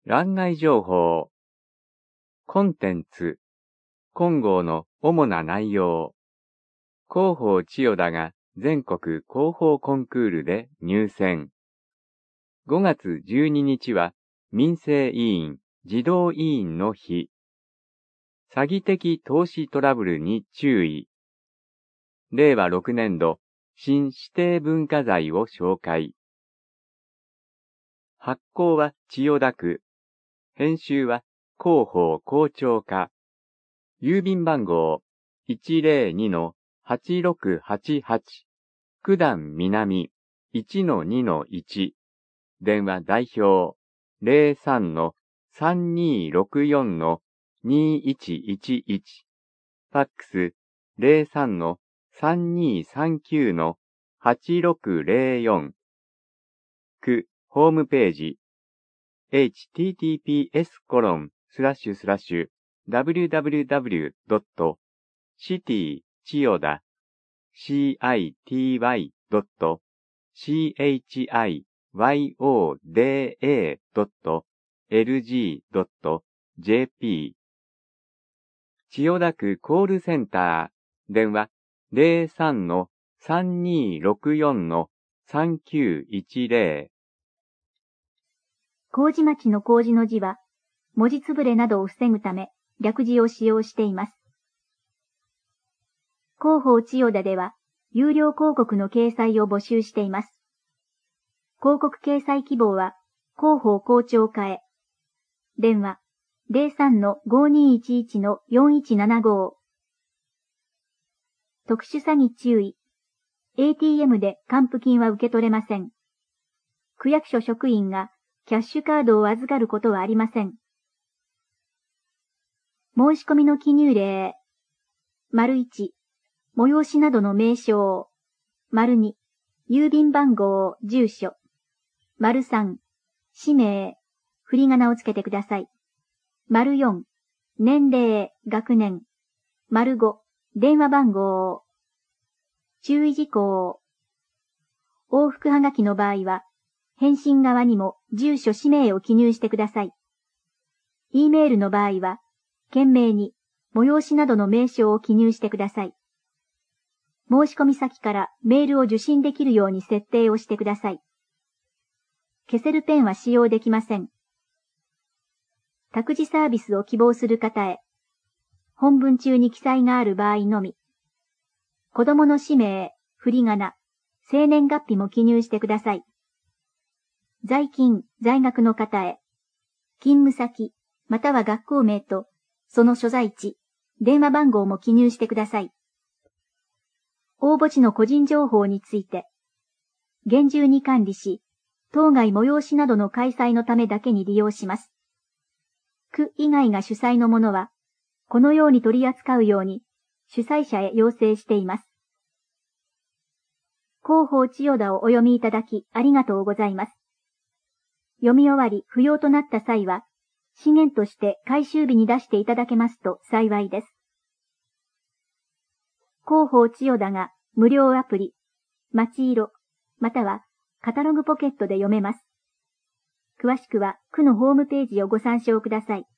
欄外情報。コンテンツ。今号の主な内容。広報千代田が全国広報コンクールで入選。5月12日は民生委員、児童委員の日。詐欺的投資トラブルに注意。令和6年度新指定文化財を紹介。発行は千代田区。編集は広報広聴課。郵便番号 102-8688 九段南 1-2-1。電話代表 03-3264-2111。ファックス 03-3239-8604。区ホームページ https://www.citychiyoda.lg.jp 千代田区コールセンター電話 03-3264-3910。 麹町の麹の字は、文字つぶれなどを防ぐため、略字を使用しています。広報千代田では、有料広告の掲載を募集しています。広告掲載希望は、広報広聴課へ。電話、03-5211-4175。特殊詐欺注意。ATM で還付金は受け取れません。区役所職員が、キャッシュカードを預かることはありません。申し込みの記入例。1、催しなどの名称。2、郵便番号、住所。3、氏名、振り仮名をつけてください。4、年齢、学年。5、電話番号。注意事項。往復はがきの場合は、返信側にも住所氏名を記入してください。E メールの場合は、件名に催しなどの名称を記入してください。申し込み先からメールを受信できるように設定をしてください。消せるペンは使用できません。託児サービスを希望する方へ。本文中に記載がある場合のみ。子供の氏名、振り仮名、生年月日も記入してください。在勤、在学の方へ。勤務先、または学校名と、その所在地、電話番号も記入してください。応募時の個人情報について、厳重に管理し、当該催しなどの開催のためだけに利用します。区以外が主催のものは、このように取り扱うように、主催者へ要請しています。広報千代田をお読みいただきありがとうございます。読み終わり不要となった際は、資源として回収日に出していただけますと幸いです。広報千代田が無料アプリ、まちいろ、またはカタログポケットで読めます。詳しくは区のホームページをご参照ください。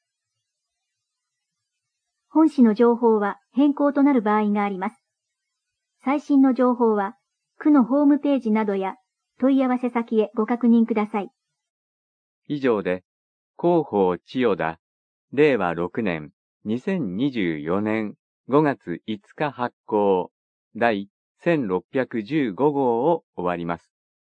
本誌の情報は変更となる場合があります。最新の情報は区のホームページなどや問い合わせ先へご確認ください。 以上で、広報千代田、令和6年、2024年5月5日発行、第1615号を終わります。